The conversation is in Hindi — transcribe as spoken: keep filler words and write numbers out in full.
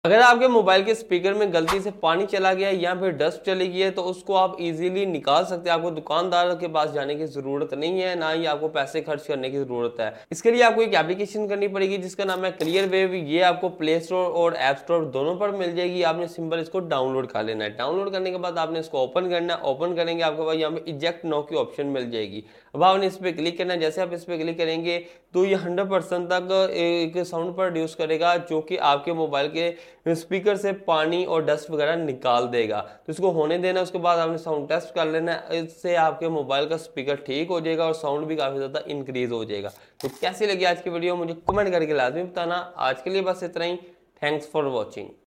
अगर आपके मोबाइल के स्पीकर में गलती से पानी चला गया या फिर डस्ट चली गई है तो उसको आप इजीली निकाल सकते हैं। आपको दुकानदार के पास जाने की जरूरत नहीं है, ना ही आपको पैसे खर्च करने की जरूरत है। इसके लिए आपको एक एप्लीकेशन करनी पड़ेगी जिसका नाम है क्लियर वेव। ये आपको प्ले स्टोर और ऐप स्टोर दोनों पर मिल जाएगी। आपने सिंपल इसको डाउनलोड कर लेना है। डाउनलोड करने के बाद आपने इसको ओपन करना है। ओपन करेंगे आपके पास यहाँ पे इजेक्ट नो की ऑप्शन मिल जाएगी। अब आपने इस पर क्लिक करना है। जैसे आप इस पर क्लिक करेंगे तो ये हंड्रेड परसेंट तक एक साउंड प्रोड्यूस करेगा जो कि आपके मोबाइल के स्पीकर से पानी और डस्ट वगैरह निकाल देगा। तो इसको होने देना। उसके बाद आपने साउंड टेस्ट कर लेना है। इससे आपके मोबाइल का स्पीकर ठीक हो जाएगा और साउंड भी काफी ज्यादा इंक्रीज हो जाएगा। तो कैसी लगी आज की वीडियो मुझे कमेंट करके लाजमी बताना। आज के लिए बस इतना ही। Thanks for watching.